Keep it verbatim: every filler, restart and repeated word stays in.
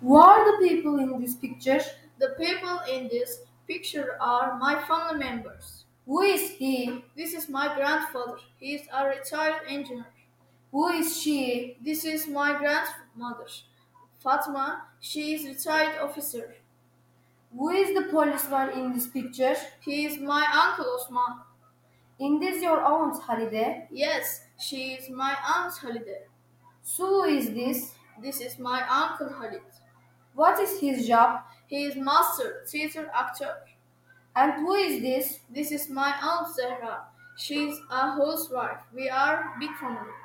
Who are the people in this picture? The people in this picture are my family members. Who is he? This is my grandfather. He is a retired engineer. Who is she? This is my grandmother, Fatma. She is retired officer. Who is the policeman in this picture? He is my uncle Osman. In this your aunt Halide? Yes, she is my aunt Halide. So who is this? This is my uncle Khalid. What is his job? He is master theater actor. And who is this? This is my aunt Zahra. She is a housewife. We are big family.